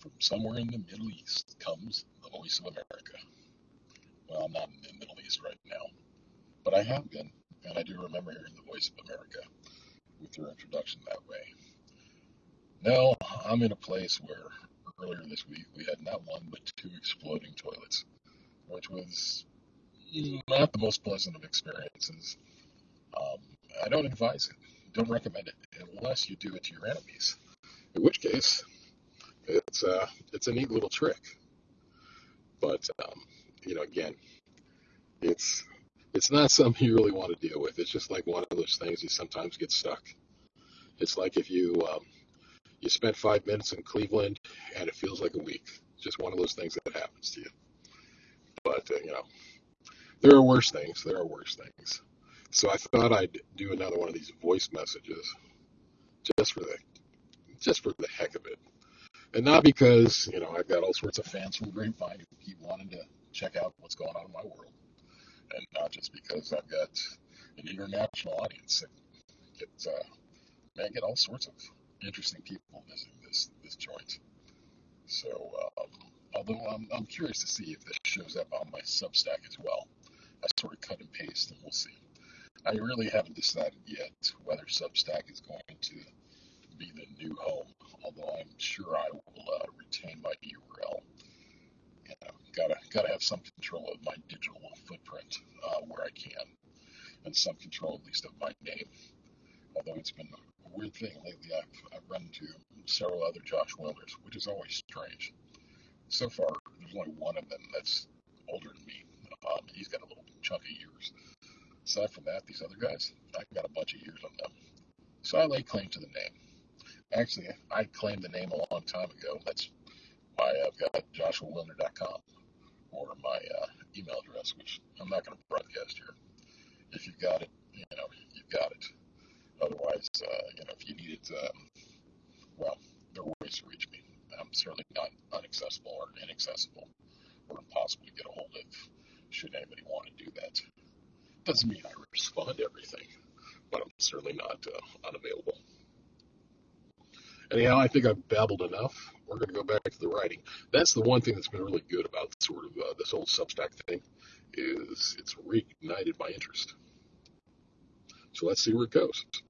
From somewhere in the Middle East comes the voice of America. Well, I'm not in the Middle East right now, but I have been, and I do remember hearing the voice of America with your introduction that way. Now, I'm in a place where earlier this week we had not one but two exploding toilets, which was not the most pleasant of experiences. Um, I don't advise it, don't recommend it, unless you do it to your enemies, in which case it's a neat little trick. But again, it's it's not something you really want to deal with. It's just like one of those things you sometimes get stuck. It's like if you spent 5 minutes in Cleveland and it feels like a week. Just one of those things that happens to you. But there are worse things. There are worse things. So I thought I'd do another one of these voice messages just for the just for the heck of it, and not because I've got all sorts of fans from Grapevine who keep wanting to check out what's going on in my world, and not just because I've got an international audience. Get get all sorts of interesting people visiting this joint. So, although I'm curious to see if this shows up on my Substack as well. I sort of cut and paste, and we'll see. I really haven't decided yet whether Substack is going to be the new home, although I'm sure I will retain my URL. Gotta have some control of my digital footprint where I can, and some control at least of my name. Although it's been a weird thing lately, I've run into several other Josh Wilners, which is always strange. So far, there's only one of them that's older than me. He's got a little chunk of years. Aside from that, these other guys, I've got a bunch of years on them. So I lay claim to the name. Actually, I claimed the name a long time ago. That's why I've got joshuawilner.com or my email address, which I'm not going to broadcast here. If you've got it, you've got it. Otherwise, if you need it, well, there are ways to reach me. I'm certainly not unaccessible or inaccessible or impossible to get a hold of should anybody want to do that. Doesn't mean I respond to everything, but I'm certainly not unavailable. Anyhow, I think I've babbled enough. We're going to go back to the writing. That's the one thing that's been really good about sort of this whole Substack thing is it's reignited my interest. So let's see where it goes.